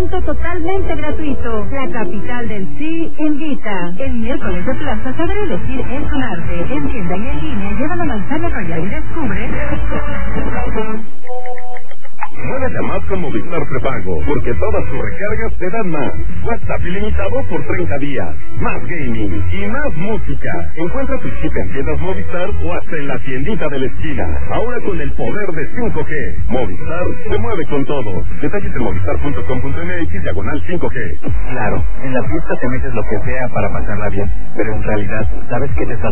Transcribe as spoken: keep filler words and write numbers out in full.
estacionamiento totalmente gratuito. La capital del sí invita. El miércoles de plaza saber elegir es un arte. En tienda y en línea, lleva la manzana royal y descubre. Muévete más con Movistar Prepago, porque todas tus recargas te dan más. WhatsApp ilimitado por treinta días. Más gaming y más música. Encuentra tu chip en tiendas Movistar o hasta en la tiendita de la esquina. Ahora con el poder de cinco G. Movistar se mueve con todos. Detalles en movistar punto com punto m x diagonal cinco G. Claro, en la fiesta te metes lo que sea para pasarla bien, pero en realidad, ¿sabes qué te estás